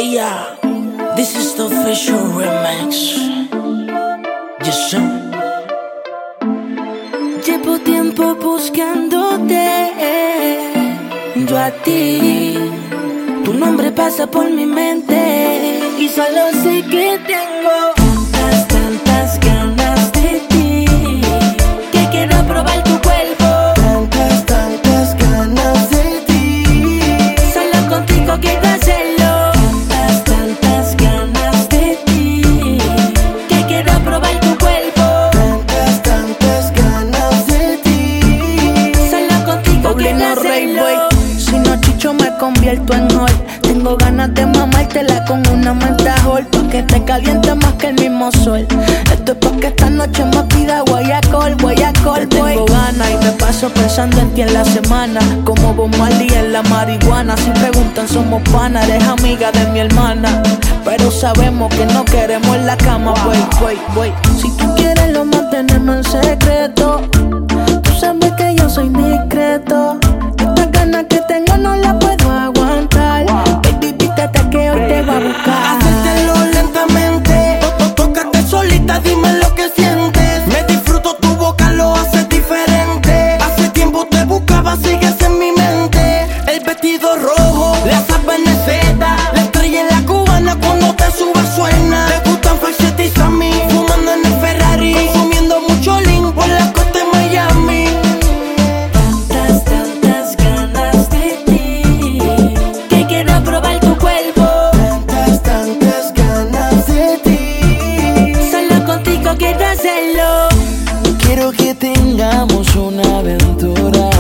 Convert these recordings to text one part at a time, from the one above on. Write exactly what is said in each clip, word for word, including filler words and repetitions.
Yeah, this is the official remix. Yes, sir. Llevo tiempo buscándote, yo a ti. Tu nombre pasa por mi mente y solo sé que tengo tantas, tantas ganas de ti, que quiero probar tu cuerpo. Tantas, tantas ganas de ti, Solo contigo quiero hacerlo. Tantas, tantas ganas de ti, que quiero probar tu cuerpo. tantas, tantas ganas de ti. Solo contigo quiero hacerlo. Si no chicho me convierto en hall. Tengo ganas de mamártela con una mentajol, pa' que te caliente más que el mismo sol. Esto es pa' que esta noche me pida guayacol, guayacol, boy. Tengo ganas y me paso pensando en ti en la semana, como Bob Marley en la marihuana. Si preguntan somos pana, eres amiga de mi hermana, pero sabemos que no queremos en la cama, boy, boy, boy. Si tú quieres lo mantenemos en secreto, tú sabes que yo soy discreto. Estas ganas que tengo no las puedo aguantar. Baby, vístete que hoy te va a buscar. Hacértelo lentamente, to- to- tócate solita, dime lo que sientes. Me disfruto tu boca, lo haces diferente. Hace tiempo te buscaba, sigues en mi mente. El vestido rojo, la sábana seda, la estrella en la cubana cuando te subas suena. Te gustan Falsete y Sammy, fumando en el Ferrari, consumiendo mucho lean por la costa de Miami. Tantas, tantas ganas de ti, que quiero probar tu cuerpo. Tantas, tantas ganas de ti, Solo contigo quiero hacerlo. quiero que tengamos una aventura.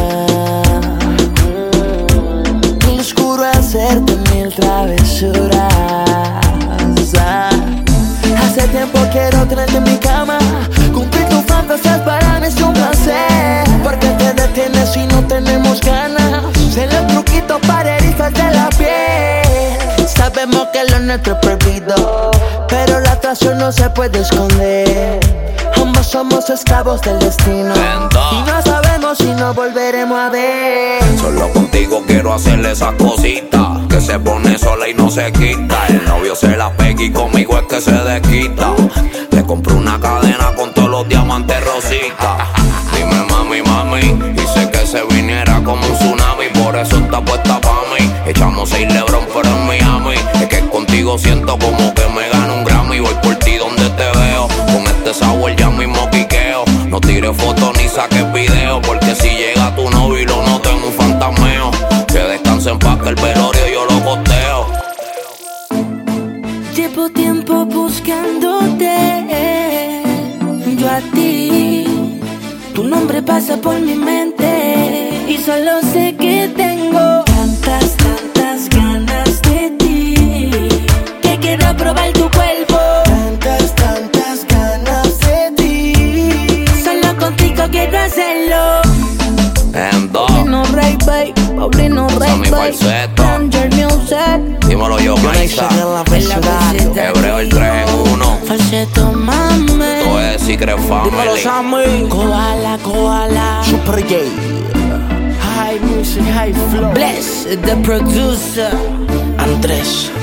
En lo oscuro hacerte mil travesuras. Ah, Hace tiempo quiero tenerte en mi cama, cumplir tus fantasías para mí es un placer. Porque te detienes si no tenemos ganas. Se le truquito para erizarte la piel. Sabemos que lo nuestro es prohibido, pero la atracción no se puede esconder. Ambos somos esclavos del destino y no sabemos si nos volveremos a ver. Solo contigo quiero hacerle esas cositas que se pone sola y no se quita. El novio se la pega y conmigo es que se desquita. Le compré una cadena con todos los diamantes rositas. Dime mami, mami, hice que se viniera como un tsunami, por eso está puesta pa' mí. Echamos seis Lebron pero en Miami. Es que contigo siento como que me gano un Grammy. Voy por ti donde te veo, con este sabor ya mismo quiqueo. No tires fotos ni saques video, porque si llega tu novio y lo noto en un fantasmeo. Que descanse en paz que el velorio yo lo costeo. Llevo tiempo buscándote, yo a ti. Tu nombre pasa por mi mente y solo sé que tengo tantas, tantas ganas de ti, que quiero probar tu cuerpo. Tantas, tantas ganas de ti, Solo contigo quiero hacerlo. En dos, Paulino Rey, babe, Paulino Rey, Sammy babe. Falsetto. Danger Music. dímelo yo, Maisa. Hebreo el tres en uno. Falsetto, mami. Todo es Secret dímelo Family. Sammy. Koala, koala. Super gay, high music, high flow. Bless the producer, Andrés.